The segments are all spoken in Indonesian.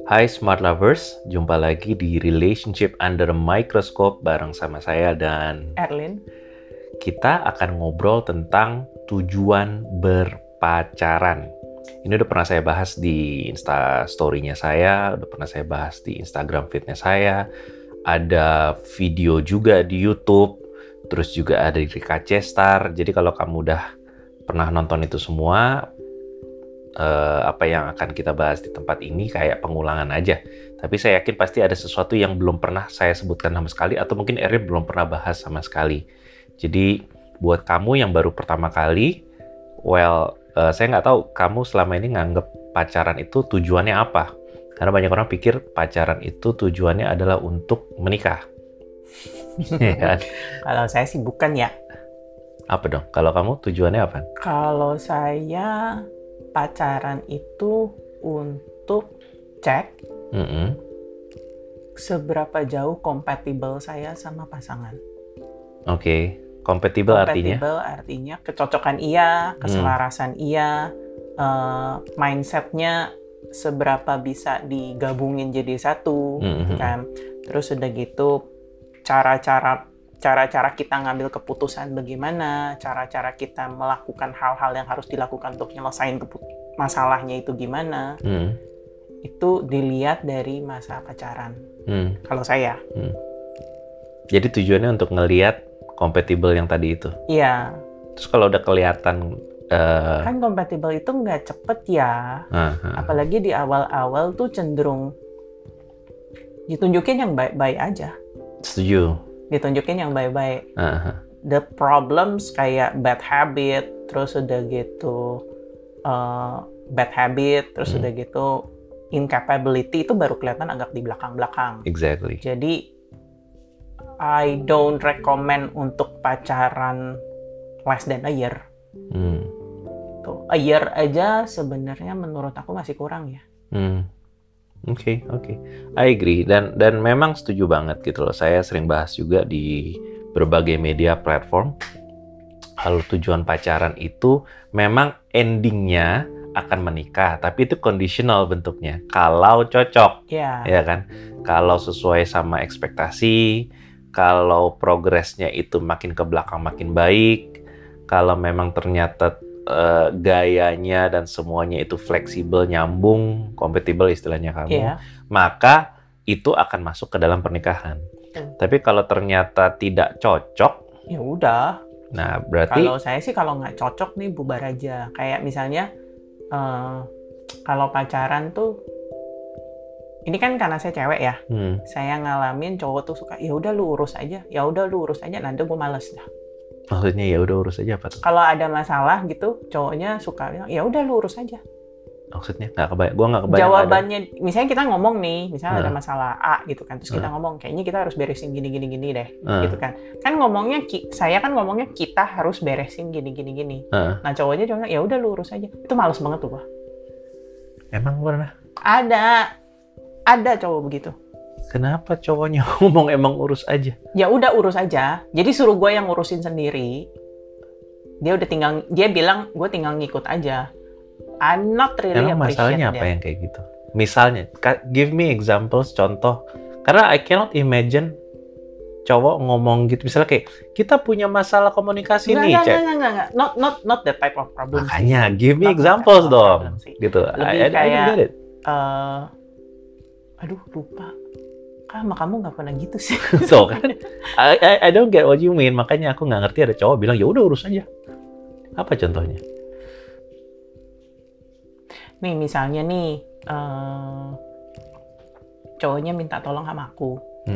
Hai Smart Lovers, jumpa lagi di Relationship Under a Microscope bareng sama saya dan Erlin. kita akan ngobrol tentang tujuan berpacaran. Ini udah pernah saya bahas di Insta Story-nya saya, udah pernah saya bahas di Instagram feed-nya saya, ada video juga di YouTube, terus juga ada di KC Star. Jadi kalau kamu udah pernah nonton itu semua, apa yang akan kita bahas di tempat ini kayak pengulangan aja. Tapi saya yakin pasti ada sesuatu yang belum pernah saya sebutkan sama sekali, atau mungkin Erin belum pernah bahas sama sekali. Jadi buat kamu yang baru pertama kali, saya nggak tahu kamu selama ini nganggep pacaran itu tujuannya apa. Karena banyak orang pikir pacaran itu tujuannya adalah untuk menikah. Ya kan? Kalau saya sih bukan ya. Apa dong? Kalau kamu tujuannya apa? Kalau saya pacaran itu untuk cek seberapa jauh kompatibel saya sama pasangan. Oke. Kompatibel artinya? Kompatibel artinya kecocokan iya, keselarasan iya, mindsetnya seberapa bisa digabungin jadi satu, kan. Terus udah gitu cara-cara kita ngambil keputusan bagaimana, cara-cara kita melakukan hal-hal yang harus dilakukan untuk nyelesain masalahnya itu gimana. Itu dilihat dari masa pacaran. Kalau saya. Jadi tujuannya untuk ngelihat kompatibel yang tadi itu? Iya. Terus kalau udah kelihatan... Kan kompatibel itu nggak cepet ya. Apalagi di awal-awal tuh cenderung ditunjukin yang baik-baik aja. Setuju. Ditunjukin yang baik-baik. The problems kayak bad habit, terus udah gitu bad habit, terus udah gitu incapability itu baru kelihatan agak di belakang-belakang. Exactly. Jadi I don't recommend untuk pacaran less than a year. Tuh, a year aja sebenarnya menurut aku masih kurang ya. Oke. I agree. Dan memang setuju banget gitu loh. Saya sering bahas juga di berbagai media platform. Kalau tujuan pacaran itu memang endingnya akan menikah, tapi itu conditional bentuknya. Kalau cocok, ya kan? Kalau sesuai sama ekspektasi, kalau progresnya itu makin ke belakang makin baik, kalau memang ternyata gayanya dan semuanya itu fleksibel, nyambung, compatible istilahnya kamu, maka itu akan masuk ke dalam pernikahan. Tapi kalau ternyata tidak cocok, ya udah. Nah, berarti kalau saya sih kalau nggak cocok nih bubar aja. Kayak misalnya kalau pacaran tuh, ini kan karena saya cewek ya, saya ngalamin cowok tuh suka ya udah lu urus aja, nanti gue males dah. Maksudnya ya udah urus aja apa tuh? Kalau ada masalah gitu, cowoknya suka bilang ya udah lu urus aja. Maksudnya gue nggak kebayang. Jawabannya, misalnya kita ngomong nih, misalnya ada masalah A gitu kan, terus kita ngomong kayaknya kita harus beresin gini deh, gitu kan. Kan ngomongnya saya kan ngomongnya kita harus beresin gini. Nah cowoknya cuma ya udah lu urus aja. Itu males banget tuh, Pak. Emang pernah? Ada cowok begitu. Kenapa cowoknya ngomong emang urus aja? Ya udah urus aja. Jadi suruh gue yang ngurusin sendiri. Dia bilang gue tinggal ngikut aja. I'm not really appreciate. Emang masalahnya apa yang kayak gitu? Misalnya, give me examples, contoh. Karena I cannot imagine cowok ngomong gitu. Misalnya kayak, kita punya masalah komunikasi nih, Cek. Enggak. Not that type of problem. Makanya, give me examples dong. Gitu. Lebih kayak, aduh lupa. Sama kamu nggak pernah gitu sih. So kan, I don't get what you mean. Makanya aku nggak ngerti ada cowok bilang ya udah urus aja. Apa contohnya? Nih misalnya nih, cowoknya minta tolong sama aku.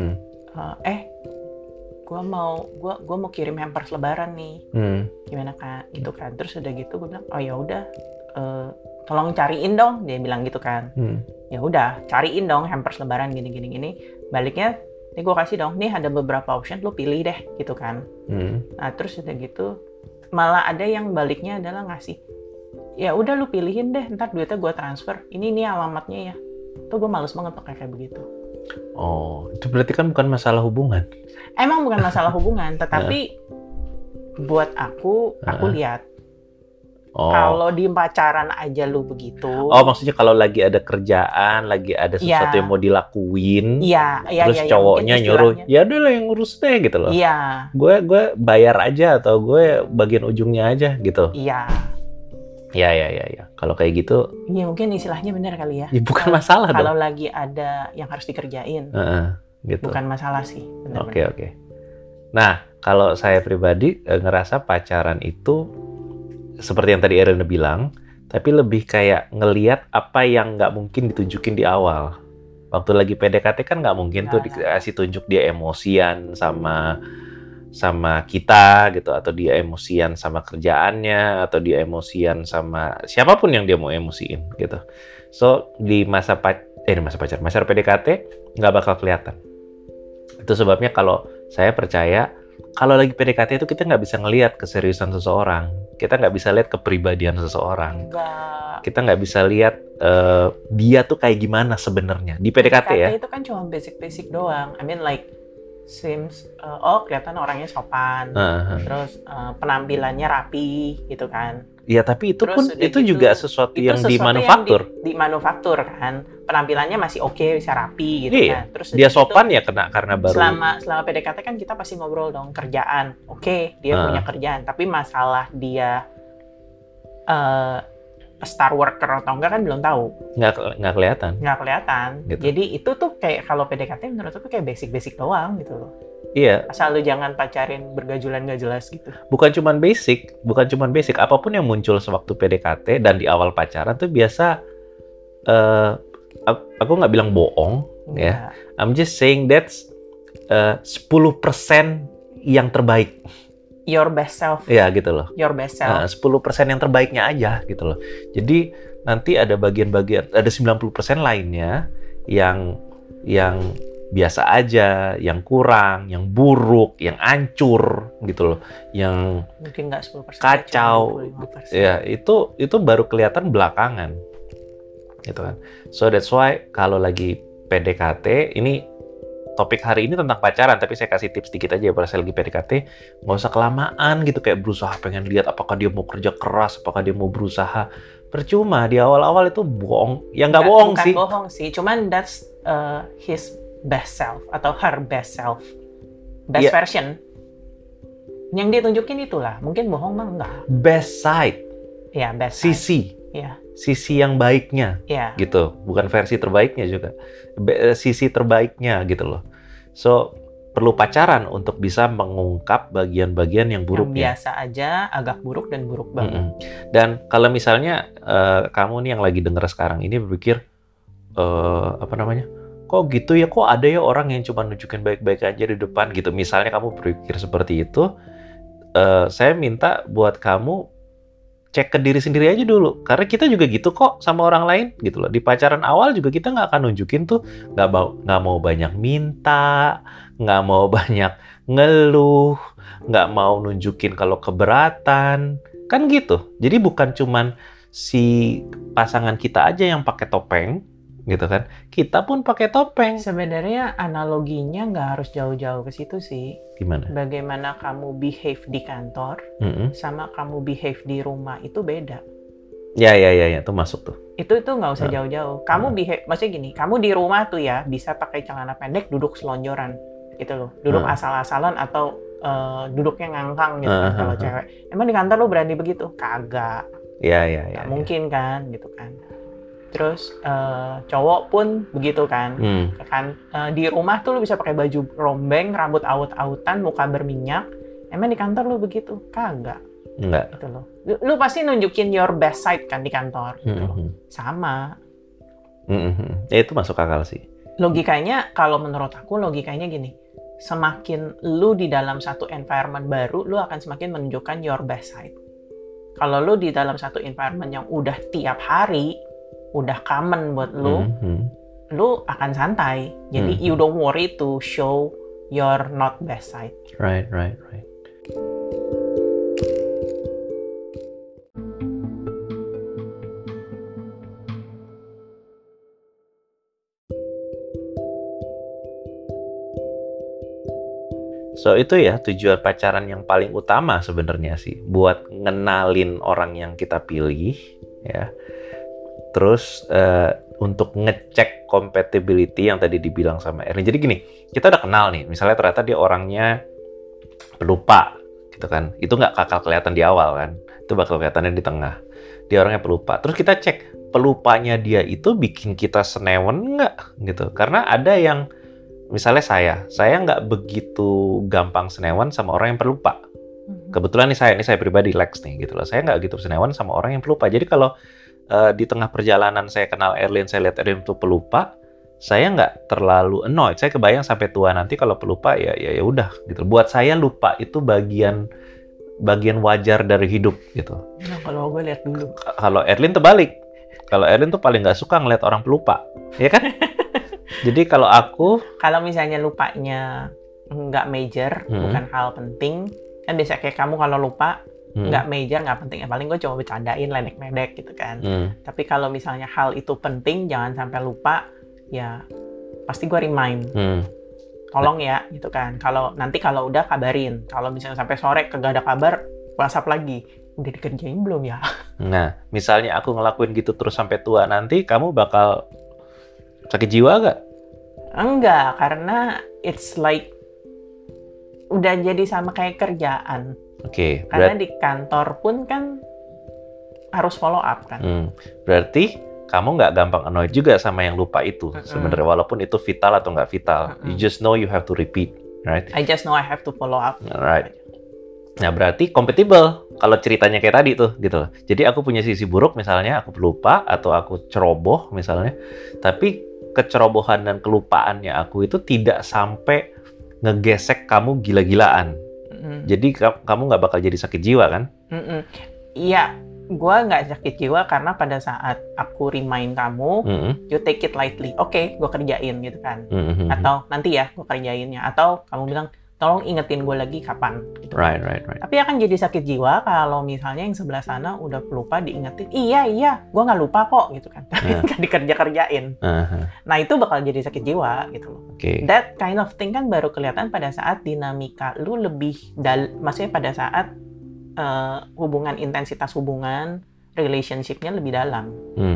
Gue mau kirim hampers lebaran nih. Gimana kak? Gitu kan. Terus udah gitu gue bilang, oh ya udah, tolong cariin dong. Dia bilang gitu kan. Ya udah, cariin dong hampers lebaran gini. Baliknya, nih gue kasih dong. Nih ada beberapa option, lo pilih deh gitu kan. Nah terus udah gitu, malah ada yang baliknya adalah ngasih. Ya udah lu pilihin deh, ntar duitnya gue transfer. Ini alamatnya ya. Tuh gue males banget pakai kayak begitu. Oh, itu berarti kan bukan masalah hubungan. Emang bukan masalah hubungan, tetapi buat aku lihat Kalau di pacaran aja lu begitu. Oh, maksudnya kalau lagi ada kerjaan, lagi ada sesuatu yang mau dilakuin, terus cowoknya nyuruh, ya udah lah yang ngurus deh gitu loh. Iya. Gue bayar aja atau gue bagian ujungnya aja gitu. Iya. Ya. Kalau kayak gitu. Iya, mungkin istilahnya benar kali ya. Ya bukan masalah dong. Kalau lagi ada yang harus dikerjain. Gitu. Bukan masalah sih. Oke. Nah, kalau saya pribadi ngerasa pacaran itu seperti yang tadi Erin bilang, tapi lebih kayak ngeliat apa yang nggak mungkin ditunjukin di awal. Waktu lagi PDKT kan nggak mungkin tuh dikasih tunjuk dia emosian sama kita gitu, atau dia emosian sama kerjaannya, atau dia emosian sama siapapun yang dia mau emosiin gitu. So di masa PDKT nggak bakal kelihatan. Itu sebabnya kalau saya percaya kalau lagi PDKT itu kita nggak bisa ngelihat keseriusan seseorang, kita nggak bisa lihat kepribadian seseorang, kita nggak bisa lihat dia tuh kayak gimana sebenarnya di PDKT ya. Itu kan cuma basic doang. I mean like seems kelihatan orangnya sopan, terus penampilannya rapi gitu kan. Ya tapi itu terus pun itu gitu, juga sesuatu yang dimanufaktur. Dimanufaktur kan, penampilannya masih oke, bisa rapi gitu kan. Terus dia sopan ya karena baru. Selama PDKT kan kita pasti ngobrol dong kerjaan. Oke, dia punya kerjaan, tapi masalah dia star worker atau enggak kan belum tahu. Nggak kelihatan. Nggak kelihatan. Gitu. Jadi itu tuh kayak kalau PDKT menurut aku kayak basic doang gitu loh. Iya. Asal lu jangan pacarin bergajulan nggak jelas gitu. Bukan cuman basic. Apapun yang muncul sewaktu PDKT dan di awal pacaran tuh biasa, aku nggak bilang bohong ya. I'm just saying that's 10% yang terbaik. Your best self. Ya gitu loh. Your best self. 10% yang terbaiknya aja gitu loh. Jadi nanti ada bagian-bagian, ada 90% lainnya yang biasa aja, yang kurang, yang buruk, yang hancur gitu loh, yang mungkin nggak 10%, kacau, ya itu baru kelihatan belakangan, gitu kan. So that's why kalau lagi PDKT, ini topik hari ini tentang pacaran, tapi saya kasih tips dikit aja ya, pada saya lagi PDKT, nggak usah kelamaan gitu, kayak berusaha pengen lihat apakah dia mau kerja keras, apakah dia mau berusaha. Percuma, di awal-awal itu bohong, ya nggak bohong sih. Bukan bohong sih, cuman that's his best self atau her best self, best version yang dia tunjukin itulah. Mungkin bohong mah enggak. Best side, ya best sisi, ya sisi yang baiknya, gitu. Bukan versi terbaiknya juga, sisi terbaiknya gitu loh. So perlu pacaran untuk bisa mengungkap bagian-bagian yang buruknya. Yang biasa aja, agak buruk dan buruk banget. Dan kalau misalnya kamu nih yang lagi denger sekarang ini berpikir kok gitu ya, kok ada ya orang yang cuma nunjukin baik-baik aja di depan gitu. Misalnya kamu berpikir seperti itu, saya minta buat kamu cek ke diri sendiri aja dulu. Karena kita juga gitu kok sama orang lain gitu loh. Di pacaran awal juga kita nggak akan nunjukin tuh, nggak mau banyak minta, nggak mau banyak ngeluh, nggak mau nunjukin kalau keberatan. Kan gitu. Jadi bukan cuman si pasangan kita aja yang pakai topeng, gitu kan, kita pun pakai topeng. Sebenarnya analoginya nggak harus jauh-jauh ke situ sih. Gimana? Bagaimana kamu behave di kantor sama kamu behave di rumah itu beda. Ya, itu masuk tuh. Itu nggak usah jauh-jauh. Kamu behave, maksudnya gini, kamu di rumah tuh ya bisa pakai celana pendek, duduk selonjoran, gitu loh, duduk asal-asalan atau duduknya ngangkang gitu kan kalau cewek. Emang di kantor lo berani begitu? Kagak. Ya. Mungkin kan, gitu kan. Terus cowok pun begitu kan. Di rumah tuh lu bisa pakai baju rombeng, rambut aut-autan, muka berminyak. Emang di kantor lu begitu? Kagak. Enggak. Gitu loh. Lu pasti nunjukin your best side kan di kantor. Gitu loh. Sama. Ya itu masuk akal sih. Logikanya, kalau menurut aku logikanya gini. Semakin lu di dalam satu environment baru, lu akan semakin menunjukkan your best side. Kalau lu di dalam satu environment yang udah tiap hari, udah common buat lu, lu akan santai. Jadi you don't worry to show your not best side. Right. So itu ya tujuan pacaran yang paling utama sebenarnya sih, buat ngenalin orang yang kita pilih ya. Terus untuk ngecek compatibility yang tadi dibilang sama Erlin. Jadi gini, kita udah kenal nih, misalnya ternyata dia orangnya pelupa gitu kan. Itu nggak bakal kelihatan di awal kan, itu bakal kelihatannya di tengah. Dia orangnya pelupa. Terus kita cek pelupanya dia itu bikin kita senewen nggak gitu. Karena ada yang misalnya saya nggak begitu gampang senewan sama orang yang pelupa. Kebetulan ini saya pribadi Lex nih gitu loh. Saya nggak gitu senewan sama orang yang pelupa. Jadi kalau di tengah perjalanan saya kenal Erlin, saya lihat Erlin itu pelupa, saya nggak terlalu annoyed. Saya kebayang sampai tua nanti kalau pelupa ya udah gitu. Buat saya lupa itu bagian wajar dari hidup gitu. Nah, kalau gue lihat dulu. Kalau Erlin terbalik. Kalau Erlin tuh paling nggak suka ngeliat orang pelupa, ya kan? Jadi kalau misalnya lupanya nggak major, bukan hal penting, kan biasa kayak kamu kalau lupa nggak major, nggak penting, ya paling gue cuma bercandain, ledek-ledek gitu kan. Tapi kalau misalnya hal itu penting, jangan sampai lupa, ya pasti gue remind. Tolong ya gitu kan. Kalau udah kabarin. Kalau misalnya sampai sore kagak ada kabar, WhatsApp lagi. Udah dikerjain belum ya? Nah, misalnya aku ngelakuin gitu terus sampai tua nanti, kamu bakal sakit jiwa gak? Enggak, karena it's like udah jadi sama kayak kerjaan. Oke. Karena di kantor pun kan harus follow up kan. Berarti kamu nggak gampang annoyed juga sama yang lupa itu sebenarnya, walaupun itu vital atau nggak vital. You just know you have to repeat, right? I just know I have to follow up. Right. Nah, berarti compatible kalau ceritanya kayak tadi tuh, gitu loh. Jadi aku punya sisi buruk misalnya, aku pelupa atau aku ceroboh misalnya, tapi kecerobohan dan kelupaannya aku itu tidak sampai ngegesek kamu gila-gilaan. Jadi kamu nggak bakal jadi sakit jiwa kan? Iya, gue nggak sakit jiwa karena pada saat aku remind kamu, you take it lightly. Oke, gue kerjain gitu kan. Atau nanti ya gue kerjainnya. Atau kamu bilang, tolong ingetin gue lagi kapan. Gitu. Right. Tapi akan jadi sakit jiwa kalau misalnya yang sebelah sana udah lupa diingetin. Iya, gue nggak lupa kok gitu kan. Tapi nggak dikerjain. Nah itu bakal jadi sakit jiwa gitu loh. Okay. That kind of thing kan baru kelihatan pada saat dinamika lu lebih maksudnya pada saat intensitas hubungan, relationship-nya lebih dalam.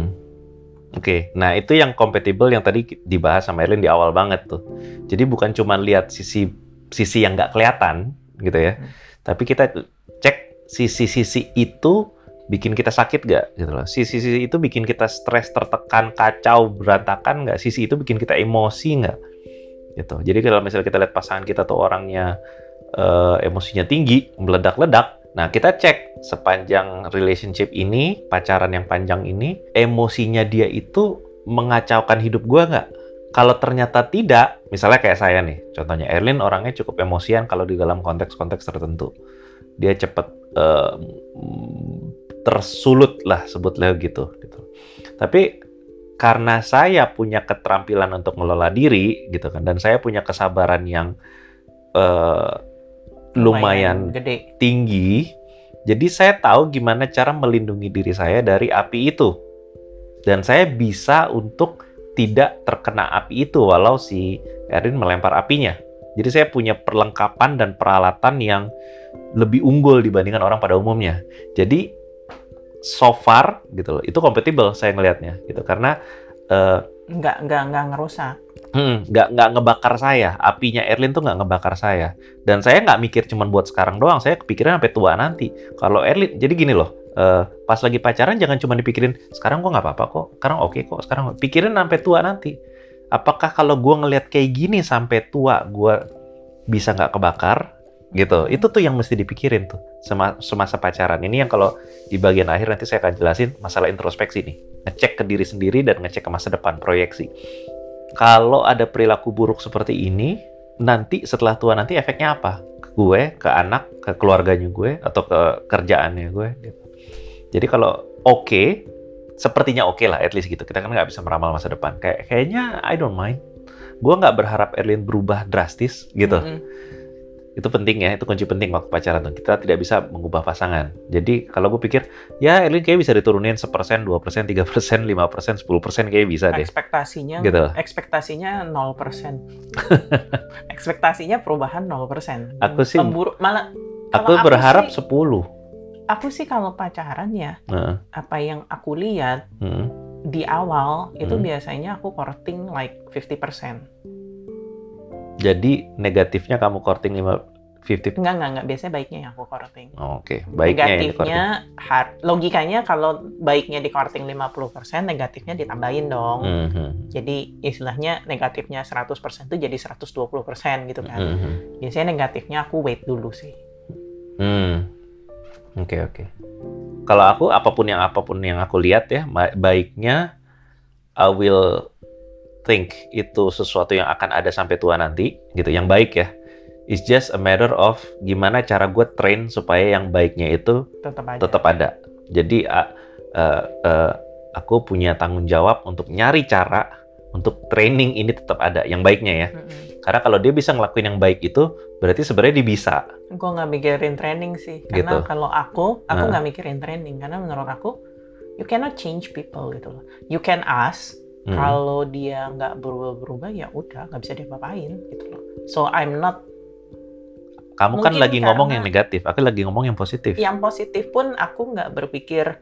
Oke, nah itu yang compatible yang tadi dibahas sama Erlin di awal banget tuh. Jadi bukan cuma lihat sisi yang nggak kelihatan gitu ya, tapi kita cek sisi-sisi itu bikin kita sakit nggak gitu loh. Sisi-sisi itu bikin kita stres, tertekan, kacau, berantakan nggak? Sisi itu bikin kita emosi nggak? Gitu. Jadi kalau misalnya kita lihat pasangan kita tuh orangnya emosinya tinggi, meledak-ledak, nah kita cek sepanjang relationship ini, pacaran yang panjang ini, emosinya dia itu mengacaukan hidup gua nggak? Kalau ternyata tidak, misalnya kayak saya nih, contohnya Erlin orangnya cukup emosian kalau di dalam konteks-konteks tertentu. Dia cepat tersulut lah, sebutlah gitu. Tapi karena saya punya keterampilan untuk mengelola diri, gitu kan, dan saya punya kesabaran yang lumayan gede, tinggi, jadi saya tahu gimana cara melindungi diri saya dari api itu. Dan saya bisa untuk tidak terkena api itu walau si Erlin melempar apinya. Jadi saya punya perlengkapan dan peralatan yang lebih unggul dibandingkan orang pada umumnya. Jadi so far gitu loh, itu compatible saya ngelihatnya gitu, karena nggak ngerusak. Nggak ngebakar saya. Apinya Erlin tuh nggak ngebakar saya. Dan saya nggak mikir cuma buat sekarang doang, saya kepikiran sampai tua nanti. Kalau Erlin, jadi gini loh, pas lagi pacaran jangan cuma dipikirin sekarang gue nggak apa-apa kok, sekarang oke kok, sekarang pikirin sampai tua nanti. Apakah kalau gue ngelihat kayak gini sampai tua gue bisa nggak kebakar gitu? Itu tuh yang mesti dipikirin tuh semasa pacaran. Ini yang kalau di bagian akhir nanti saya akan jelasin masalah introspeksi nih, ngecek ke diri sendiri dan ngecek ke masa depan, proyeksi. Kalau ada perilaku buruk seperti ini, nanti setelah tua nanti efeknya apa? Ke gue, ke anak, ke keluarganya gue, atau ke kerjaannya gue gitu. Jadi kalau sepertinya oke lah, at least gitu. Kita kan nggak bisa meramal masa depan. Kayaknya I don't mind. Gue nggak berharap Erlin berubah drastis gitu. Itu penting ya, itu kunci penting waktu pacaran tuh. Kita tidak bisa mengubah pasangan. Jadi kalau gue pikir, ya Erlin kayak bisa diturunin 1%, 2%, 3%, 5%, 10% kayak bisa deh. Ekspektasinya 0%. Ekspektasinya perubahan 0%. Aku sih, malah aku berharap 10. Aku sih kalau pacaran ya, apa yang aku lihat di awal itu biasanya aku courting like 50%. Jadi negatifnya kamu courting 50? Enggak. Biasanya baiknya yang aku courting. Oke. Baiknya negatifnya, logikanya kalau baiknya di courting 50%, negatifnya ditambahin dong. Jadi istilahnya negatifnya 100% itu jadi 120% gitu kan. Biasanya negatifnya aku wait dulu sih. Oke. Kalau aku apapun yang aku lihat ya, baiknya I will think itu sesuatu yang akan ada sampai tua nanti, gitu. Yang baik ya. It's just a matter of gimana cara gue train supaya yang baiknya itu tetap ada. Jadi aku punya tanggung jawab untuk nyari cara untuk training ini tetap ada, yang baiknya ya. Karena kalau dia bisa ngelakuin yang baik itu, berarti sebenarnya dia bisa. Gue nggak mikirin training sih. Karena kalau aku nggak mikirin training. Karena menurut aku, you cannot change people gitu loh. You can ask, kalau dia nggak berubah-berubah, ya udah, nggak bisa diapa-apain gitu loh. So I'm not. Kamu kan lagi ngomong yang negatif, aku lagi ngomong yang positif. Yang positif pun aku nggak berpikir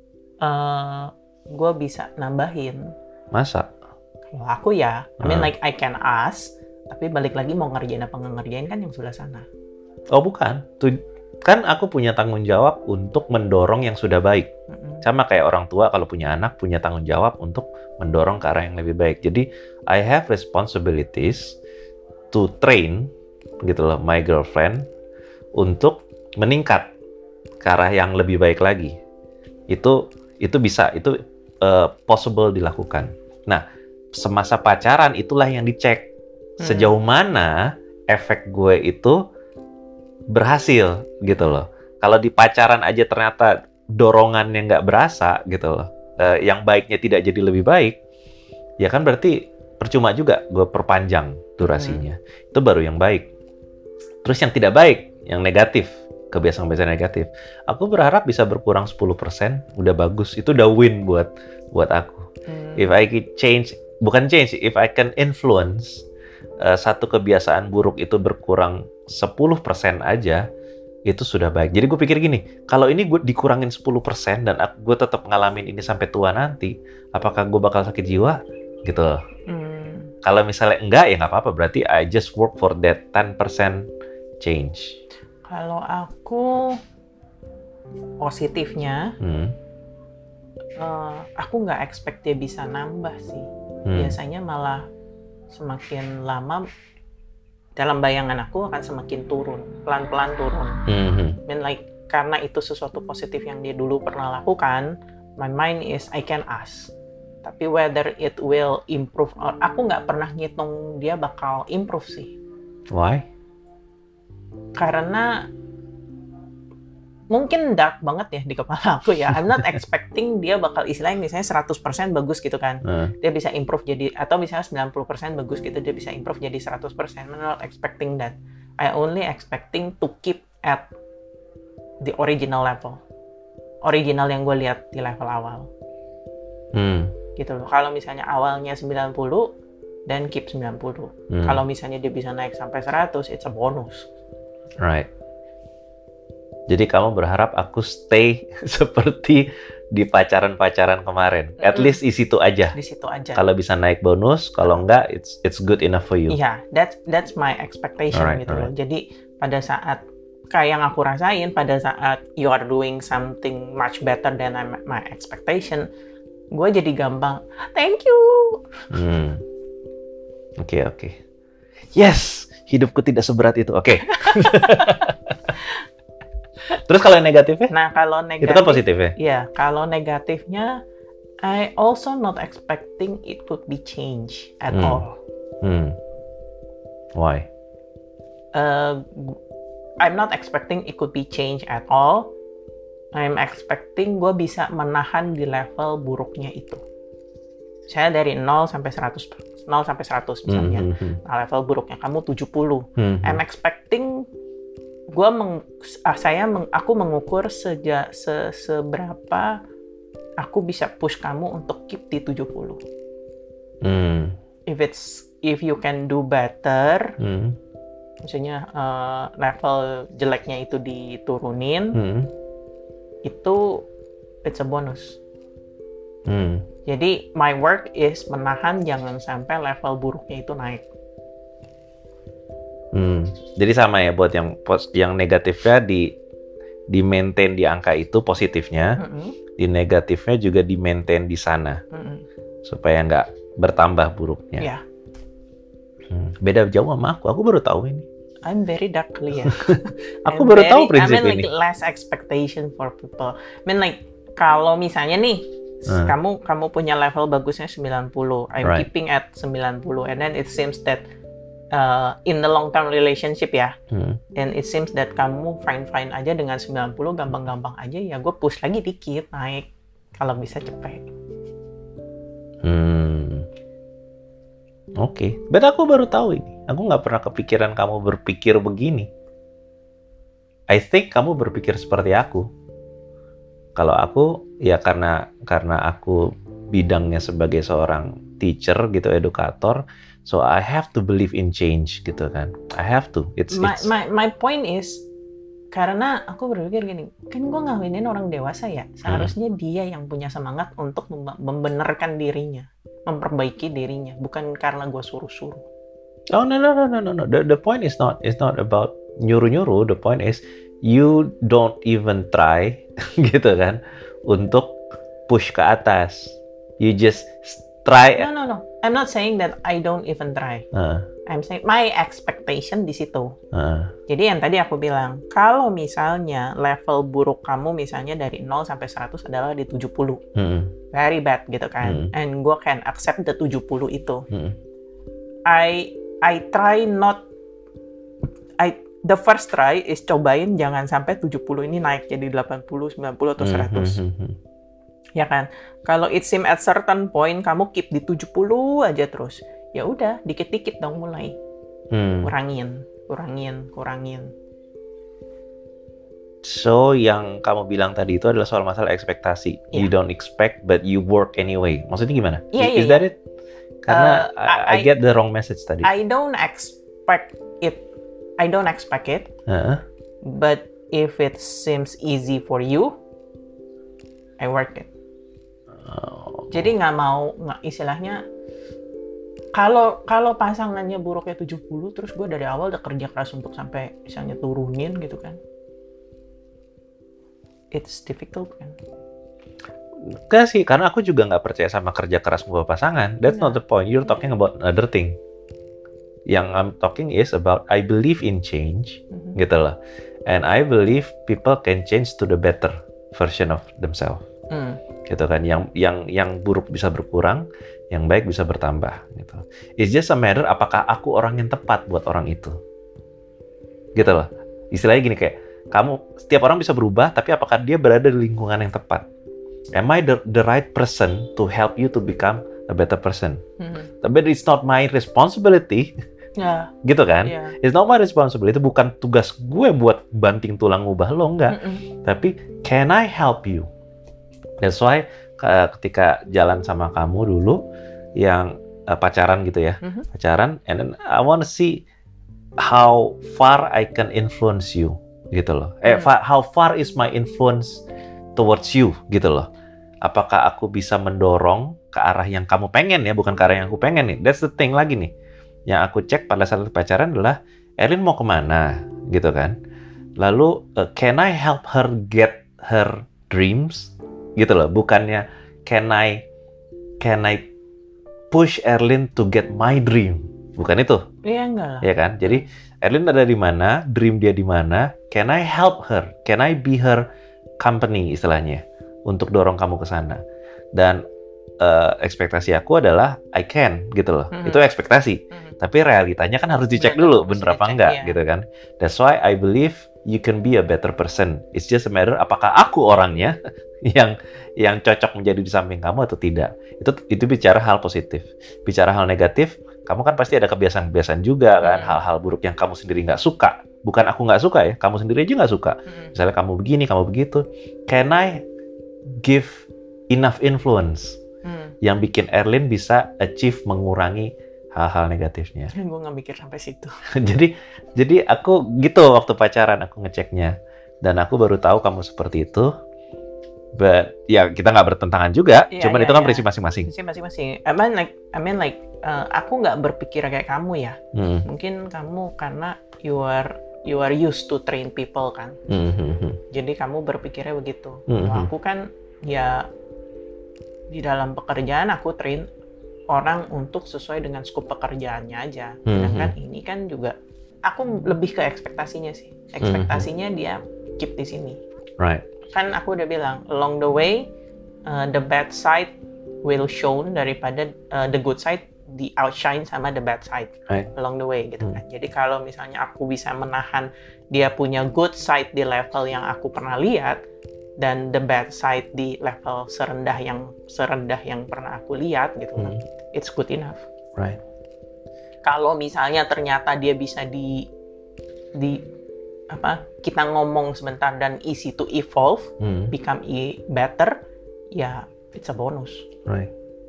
gue bisa nambahin. Masa? Kalau aku ya, I mean like I can ask, tapi balik lagi mau ngerjain apa nggak ngerjain kan yang sebelah sana. Oh bukan, kan aku punya tanggung jawab untuk mendorong yang sudah baik. Sama kayak orang tua kalau punya anak, punya tanggung jawab untuk mendorong ke arah yang lebih baik. Jadi I have responsibilities to train gitu loh my girlfriend untuk meningkat ke arah yang lebih baik lagi. Itu bisa, itu possible dilakukan. Nah, semasa pacaran itulah yang dicek sejauh mana efek gue itu berhasil gitu loh. Kalau di pacaran aja ternyata dorongannya nggak berasa gitu loh, yang baiknya tidak jadi lebih baik, ya kan berarti percuma juga gue perpanjang durasinya. Itu baru yang baik. Terus yang tidak baik, yang negatif, kebiasaan-kebiasaan negatif, aku berharap bisa berkurang 10%, udah bagus. Itu udah win buat aku. If I can if I can influence satu kebiasaan buruk itu berkurang 10% aja, itu sudah baik. Jadi gue pikir gini, kalau ini gue dikurangin 10% dan gue tetap ngalamin ini sampai tua nanti, apakah gue bakal sakit jiwa? Gitu loh. Kalau misalnya enggak, ya nggak apa-apa. Berarti I just work for that 10% change. Kalau aku positifnya, aku nggak expect dia bisa nambah sih. Biasanya malah semakin lama, dalam bayangan aku akan semakin turun, pelan-pelan turun. And like, karena itu sesuatu positif yang dia dulu pernah lakukan, my mind is I can ask. Tapi whether it will improve or aku nggak pernah ngitung dia bakal improve sih. Why? Karena mungkin dark banget ya di kepala aku ya. I'm not expecting dia bakal istilahnya misalnya 100% bagus gitu kan. Dia bisa improve jadi, atau misalnya 90% bagus gitu, dia bisa improve jadi 100%. I'm not expecting that. I only expecting to keep at the original level. Original yang gue lihat di level awal. Gitu loh. Kalau misalnya awalnya 90 dan keep 90. Kalau misalnya dia bisa naik sampai 100, it's a bonus. Right. Jadi kamu berharap aku stay seperti di pacaran-pacaran kemarin. At least di situ aja. Di situ aja. Kalau bisa naik bonus, kalau enggak, it's good enough for you. Iya, that's my expectation gitu loh. Jadi pada saat kayak yang aku rasain, pada saat you are doing something much better than my expectation, gue jadi gampang, thank you. Oke. Yes, hidupku tidak seberat itu. Oke. Terus kalau yang negatifnya? Nah, kalau negatif, itu kan positif ya? Iya, kalau negatifnya, I also not expecting it could be changed at all. Why? I'm not expecting it could be changed at all. I'm expecting gue bisa menahan di level buruknya itu. Saya dari 0 sampai 100 misalnya. Nah, level buruknya kamu 70. I'm expecting aku mengukur seberapa aku bisa push kamu untuk keep di 70. If you can do better, maksudnya level jeleknya itu diturunin, itu it's a bonus. Jadi my work is menahan jangan sampai level buruknya itu naik. Jadi sama ya buat yang negatifnya di maintain di angka itu positifnya, di negatifnya juga di maintain di sana, supaya nggak bertambah buruknya. Yeah. Beda jauh sama aku baru tahu ini. I'm very dark ya. Aku baru tahu prinsip I mean, ini. Like less expectation for people. I mean like kalau misalnya nih kamu punya level bagusnya 90, I'm keeping at 90, and then it seems that in the long term relationship ya, and it seems that kamu fine aja dengan 90, gampang-gampang aja, ya gue push lagi dikit naik kalau bisa cepet. Oke, but aku baru tahu ini. Aku nggak pernah kepikiran kamu berpikir begini. I think kamu berpikir seperti aku. Kalau aku, ya karena aku bidangnya sebagai seorang teacher gitu, edukator, so I have to believe in change gitu kan. I have to. My point is, karena aku berpikir gini, kan gue ngawinin orang dewasa ya, seharusnya dia yang punya semangat untuk membenarkan dirinya, memperbaiki dirinya, bukan karena gue suruh-suruh. Oh no. The point is not about nyuruh-nyuruh. The point is you don't even try gitu kan untuk push ke atas. You just try. No. I'm not saying that I don't even try. I'm saying my expectation di situ. Jadi yang tadi aku bilang, kalau misalnya level buruk kamu misalnya dari 0 sampai 100 adalah di 70. Very bad gitu kan. And gue can accept the 70 itu. I try not. The first try is cobain jangan sampai 70 ini naik jadi 80, 90 atau 100. Ya kan? Kalau it seem at certain point kamu keep di 70 aja terus. Ya udah, dikit-dikit dong mulai. Kurangin. So, yang kamu bilang tadi itu adalah soal masalah ekspektasi. You don't expect but you work anyway. Maksudnya gimana? Is that it? Karena I get the wrong message tadi. I don't expect it. But if it seems easy for you, I work it. Jadi istilahnya kalau pasangannya buruknya 70, terus gue dari awal udah kerja keras untuk sampai misalnya turunin gitu kan, it's difficult kan. Enggak sih, karena aku juga nggak percaya sama kerja keras mengubah pasangan. That's not the point. You're talking about another thing. Yang I'm talking is about I believe in change, gitu loh. And I believe people can change to the better version of themselves. Gitu kan. Yang buruk bisa berkurang, yang baik bisa bertambah. Gitu. It's just a matter apakah aku orang yang tepat buat orang itu. Gitu loh. Istilahnya gini kayak setiap orang bisa berubah, tapi apakah dia berada di lingkungan yang tepat? Am I the right person to help you to become a better person? But it's not my responsibility. Gitu kan? It's not my responsibility. Itu bukan tugas gue buat banting tulang ubah lo, enggak. Tapi can I help you? That's why ketika jalan sama kamu dulu yang pacaran gitu ya, pacaran, and then I want to see how far I can influence you gitu loh. How far is my influence towards you gitu loh. Apakah aku bisa mendorong ke arah yang kamu pengen ya, bukan ke arah yang aku pengen nih. That's the thing lagi nih. Yang aku cek pada saat pacaran adalah Erlyn mau kemana gitu kan. Lalu can I help her get her dreams gitu loh. Bukannya can I push Erlyn to get my dream. Bukan itu. Iya enggak lah. Ya kan? Jadi Erlyn ada di mana, dream dia di mana, can I help her? Can I be her company istilahnya untuk dorong kamu ke sana? Dan ekspektasi aku adalah I can gitu loh. Itu ekspektasi. Tapi realitanya kan harus dicek dulu bener apa enggak gitu kan. That's why I believe you can be a better person. It's just a matter apakah aku orangnya yang cocok menjadi di samping kamu atau tidak. Itu bicara hal positif. Bicara hal negatif, kamu kan pasti ada kebiasaan-kebiasaan juga kan, hal-hal buruk yang kamu sendiri nggak suka. Bukan aku nggak suka ya, kamu sendiri aja nggak suka. Misalnya kamu begini, kamu begitu. Can I give enough influence yang bikin Erlyn bisa achieve mengurangi hal-hal negatifnya? Gue nggak mikir sampai situ. jadi aku gitu waktu pacaran aku ngeceknya, dan aku baru tahu kamu seperti itu. But ya kita nggak bertentangan juga, cuman itu kan prinsip masing-masing. Prinsip masing-masing. I mean like aku nggak berpikir kayak kamu ya. Mungkin kamu karena you are used to train people kan. Jadi kamu berpikirnya begitu. Aku kan ya di dalam pekerjaan aku train orang untuk sesuai dengan skop pekerjaannya aja. Sedangkan ini kan juga aku lebih ke ekspektasinya sih. Ekspektasinya dia keep di sini. Right. Kan aku udah bilang along the way the bad side will shown daripada the good side di outshine sama the bad side along the way gitu kan. Jadi kalau misalnya aku bisa menahan dia punya good side di level yang aku pernah lihat dan the bad side di level serendah yang pernah aku lihat gitu kan, it's good enough. Right. Kalau misalnya ternyata dia bisa kita ngomong sebentar dan easy to evolve, become better, ya it's a bonus. Right.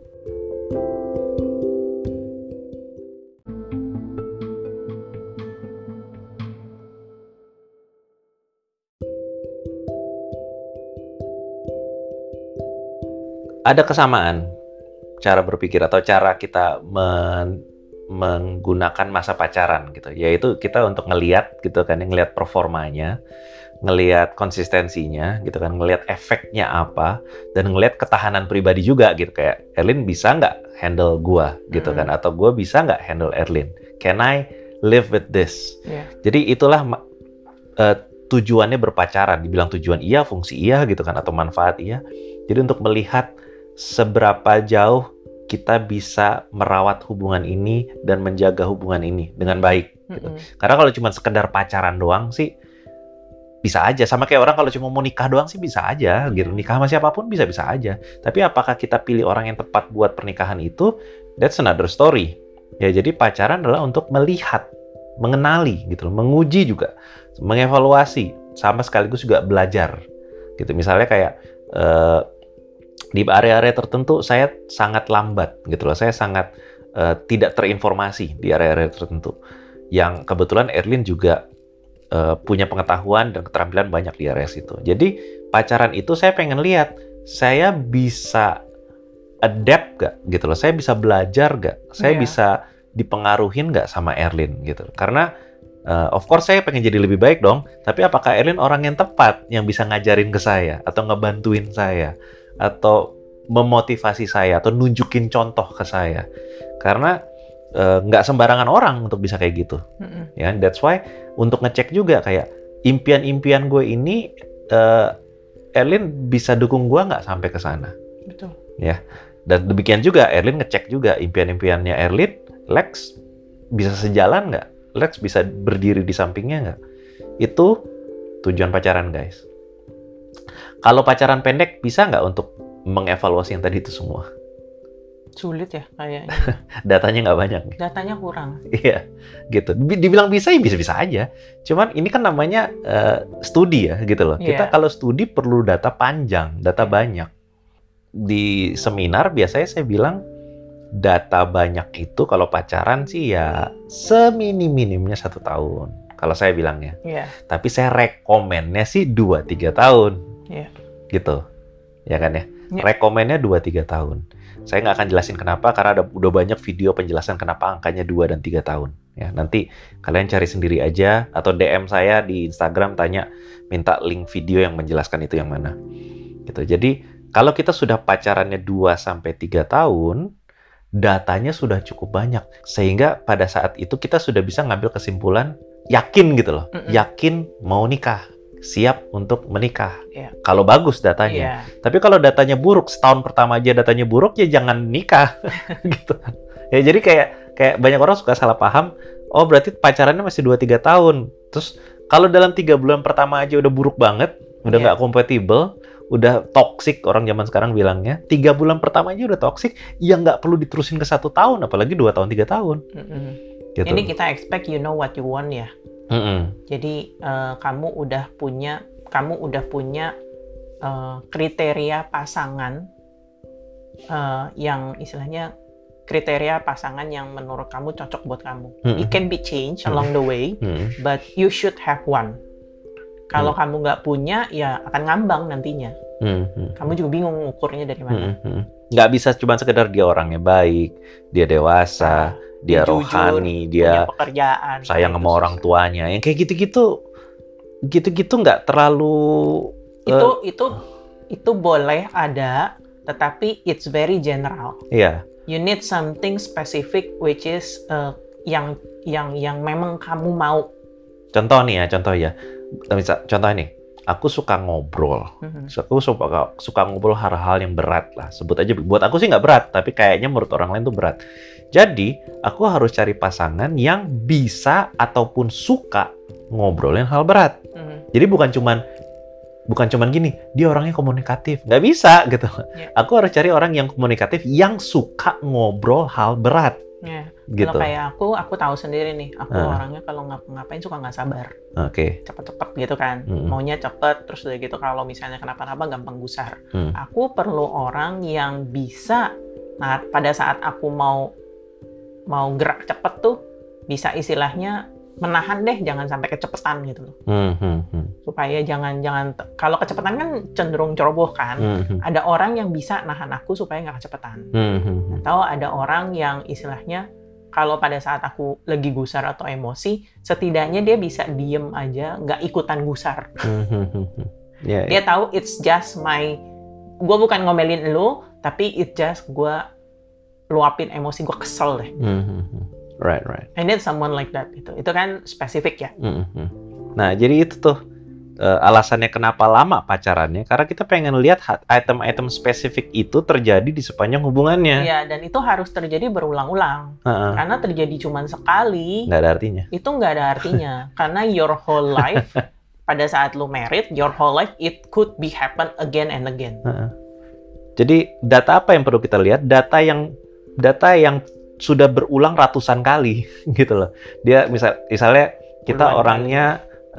Ada kesamaan cara berpikir atau cara kita menggunakan masa pacaran gitu, yaitu kita untuk ngelihat gitu kan, ngelihat performanya, ngelihat konsistensinya gitu kan, ngelihat efeknya apa, dan ngelihat ketahanan pribadi juga gitu, kayak Erlyn bisa nggak handle gua gitu kan, atau gua bisa nggak handle Erlyn, can I live with this? Jadi itulah tujuannya berpacaran. Dibilang tujuan iya, fungsi iya gitu kan, atau manfaat iya. Jadi untuk melihat seberapa jauh kita bisa merawat hubungan ini dan menjaga hubungan ini dengan baik. Gitu. Karena kalau cuma sekedar pacaran doang sih bisa aja. Sama kayak orang kalau cuma mau nikah doang sih bisa aja. Gitu. Nikah sama siapapun bisa-bisa aja. Tapi apakah kita pilih orang yang tepat buat pernikahan itu? That's another story. Ya, jadi pacaran adalah untuk melihat, mengenali, gitu, menguji juga, mengevaluasi, sama sekaligus juga belajar. Gitu. Misalnya kayak di area-area tertentu saya sangat lambat gitu loh, saya sangat tidak terinformasi di area-area tertentu, yang kebetulan Erlyn juga punya pengetahuan dan keterampilan banyak di area situ. Jadi pacaran itu saya pengen lihat saya bisa adapt gak gitu loh, saya bisa belajar gak, saya bisa dipengaruhin gak sama Erlyn gitu. Karena of course saya pengen jadi lebih baik dong, tapi apakah Erlyn orang yang tepat yang bisa ngajarin ke saya atau ngebantuin saya atau memotivasi saya atau nunjukin contoh ke saya? Karena nggak sembarangan orang untuk bisa kayak gitu. Ya, that's why untuk ngecek juga kayak impian-impian gue ini Erlyn bisa dukung gue nggak sampai ke sana. Betul. Ya, dan demikian juga Erlyn ngecek juga impian-impiannya Erlyn, Lex bisa sejalan nggak? Lex bisa berdiri di sampingnya nggak? Itu tujuan pacaran, guys. Kalau pacaran pendek, bisa nggak untuk mengevaluasi yang tadi itu semua? Sulit ya kayaknya. Datanya nggak banyak. Datanya kurang. Iya, gitu. Dibilang bisa ya bisa-bisa aja. Cuman ini kan namanya studi ya, gitu loh. Kita kalau studi perlu data panjang, data banyak. Di seminar biasanya saya bilang, data banyak itu kalau pacaran sih ya seminim-minimnya 1 tahun. Kalau saya bilangnya. Tapi saya rekomennya sih 2-3 tahun. Gitu. Ya kan ya? Rekomennya 2-3 tahun. Saya nggak akan jelasin kenapa, karena udah banyak video penjelasan kenapa angkanya 2 dan 3 tahun. Ya, nanti kalian cari sendiri aja, atau DM saya di Instagram, tanya, minta link video yang menjelaskan itu yang mana. Gitu. Jadi, kalau kita sudah pacarannya 2-3 tahun, datanya sudah cukup banyak. Sehingga pada saat itu kita sudah bisa ngambil kesimpulan, yakin gitu loh. Yakin mau nikah. Siap untuk menikah. Kalau bagus datanya. Tapi kalau datanya buruk, setahun pertama aja datanya buruk, ya jangan nikah. Gitu. Ya, jadi kayak banyak orang suka salah paham, oh berarti pacarannya masih 2-3 tahun. Terus kalau dalam 3 bulan pertama aja udah buruk banget, udah nggak kompatibel, udah toxic, orang zaman sekarang bilangnya, 3 bulan pertama aja udah toxic, ya nggak perlu diterusin ke 1 tahun, apalagi 2 tahun, 3 tahun. Gitu. Ini kita expect you know what you want ya. Jadi kamu udah punya kriteria pasangan yang istilahnya kriteria pasangan yang menurut kamu cocok buat kamu. It can be changed along the way, but you should have one. Kalau kamu nggak punya, ya akan ngambang nantinya. Kamu juga bingung ukurnya dari mana. Nggak bisa cuma sekedar dia orangnya baik, dia dewasa, dia rohani, jujur, dia punya pekerjaan, sayang sama orang tuanya. Yang kayak gitu-gitu nggak terlalu. Itu boleh ada, tetapi it's very general. Iya. You need something specific, which is yang memang kamu mau. Contoh ya. Contoh nih, aku suka ngobrol. Aku suka ngobrol hal-hal yang berat lah. Sebut aja, buat aku sih nggak berat, tapi kayaknya menurut orang lain tuh berat. Jadi, aku harus cari pasangan yang bisa ataupun suka ngobrolin hal berat. Jadi bukan cuman gini, dia orangnya komunikatif. Nggak bisa gitu. Aku harus cari orang yang komunikatif, yang suka ngobrol hal berat. Gitu. Kalau kayak aku tahu sendiri nih, aku orangnya kalau ngapa-ngapain suka nggak sabar. Cepet-cepet gitu kan. Maunya cepet, terus udah gitu kalau misalnya kenapa-napa gampang gusar. Aku perlu orang yang bisa, pada saat aku mau gerak cepet tuh, bisa istilahnya menahan deh, jangan sampai kecepetan gitu loh. Supaya jangan kalau kecepetan kan cenderung ceroboh kan. Ada orang yang bisa nahan aku supaya nggak kecepetan. Atau ada orang yang istilahnya kalau pada saat aku lagi gusar atau emosi, setidaknya dia bisa diem aja, nggak ikutan gusar. Dia tahu it's just gue bukan ngomelin lu, tapi it's just gue luapin emosi, gue kesel deh. Right. I need someone like that. Itu kan spesifik ya. Nah, jadi itu tuh alasannya kenapa lama pacarannya, karena kita pengen lihat item-item spesifik itu terjadi di sepanjang hubungannya. Iya, dan itu harus terjadi berulang-ulang. Karena terjadi cuma sekali. Nggak ada artinya. Itu nggak ada artinya. Karena your whole life, pada saat lu married, your whole life it could be happen again and again. Jadi data apa yang perlu kita lihat? Data yang sudah berulang ratusan kali gitu loh. Dia misalnya kita orangnya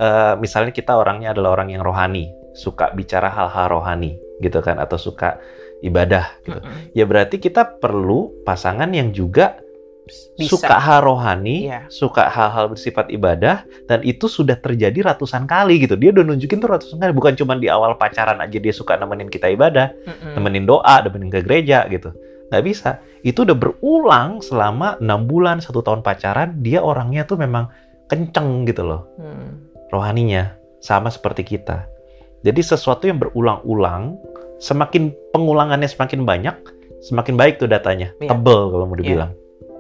adalah orang yang rohani, suka bicara hal-hal rohani gitu kan, atau suka ibadah gitu. Ya berarti kita perlu pasangan yang juga suka hal rohani, suka hal-hal bersifat ibadah, dan itu sudah terjadi ratusan kali gitu. Dia udah nunjukin tuh ratusan kali, bukan cuma di awal pacaran aja dia suka nemenin kita ibadah, nemenin doa, nemenin ke gereja gitu. Nggak bisa. Itu udah berulang selama 6 bulan, 1 tahun pacaran, dia orangnya tuh memang kenceng gitu loh. Rohaninya, sama seperti kita. Jadi sesuatu yang berulang-ulang, semakin pengulangannya semakin banyak, semakin baik tuh datanya. Tebel kalau mau dibilang.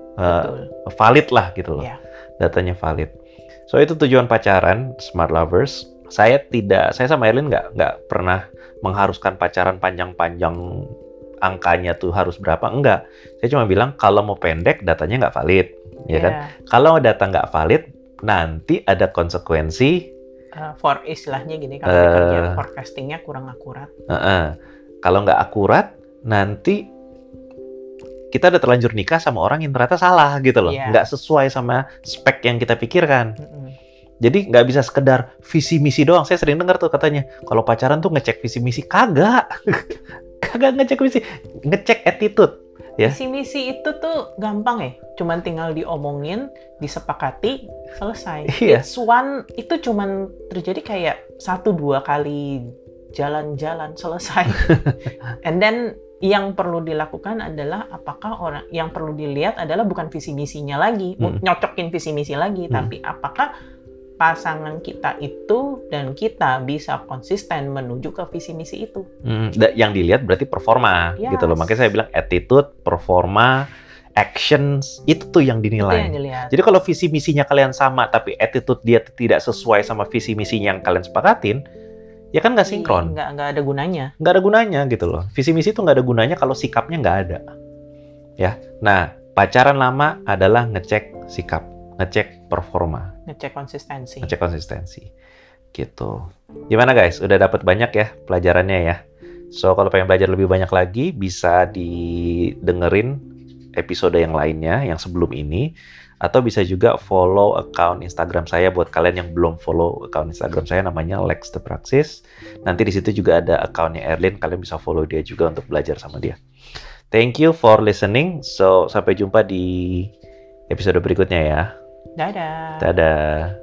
Valid lah gitu loh. Datanya valid. So itu tujuan pacaran, Smart Lovers. Saya sama Erlyn nggak pernah mengharuskan pacaran panjang-panjang, angkanya tuh harus berapa, enggak. Saya cuma bilang kalau mau pendek datanya nggak valid, ya kan? Kalau data nggak valid, nanti ada konsekuensi. For istilahnya gini, kalau kerja forecastingnya kurang akurat. Kalau nggak akurat, nanti kita udah terlanjur nikah sama orang yang ternyata salah gitu loh, nggak sesuai sama spek yang kita pikirkan. Jadi nggak bisa sekedar visi misi doang. Saya sering dengar tuh katanya, kalau pacaran tuh ngecek visi misi, kagak. Kagak ngecek visi, ngecek attitude. Ya. Visi misi itu tuh gampang ya, cuman tinggal diomongin, disepakati, selesai. It's one, itu cuman terjadi kayak 1-2 kali jalan-jalan, selesai. And then yang perlu dilakukan adalah apakah orang yang perlu dilihat adalah bukan visi misinya lagi, nyocokin visi misi lagi, tapi apakah pasangan kita itu dan kita bisa konsisten menuju ke visi misi itu. Yang dilihat berarti performa, gitu loh. Makanya saya bilang attitude, performa, actions, itu tuh yang dinilai. Itu yang jadi kalau visi misinya kalian sama, tapi attitude dia tidak sesuai sama visi misinya yang kalian sepakatin, ya kan nggak sinkron. Nggak ada gunanya. Nggak ada gunanya gitu loh. Visi misi itu nggak ada gunanya kalau sikapnya nggak ada. Ya, nah pacaran lama adalah ngecek sikap, ngecek performa. Ngecek konsistensi. Gitu. Gimana guys? Udah dapat banyak ya pelajarannya ya? So, kalau pengen belajar lebih banyak lagi, bisa didengerin episode yang lainnya, yang sebelum ini. Atau bisa juga follow account Instagram saya buat kalian yang belum follow account Instagram saya, namanya Lex The Praxis. Nanti di situ juga ada accountnya Erlin, kalian bisa follow dia juga untuk belajar sama dia. Thank you for listening. So, sampai jumpa di episode berikutnya ya. Dadah. Dadah.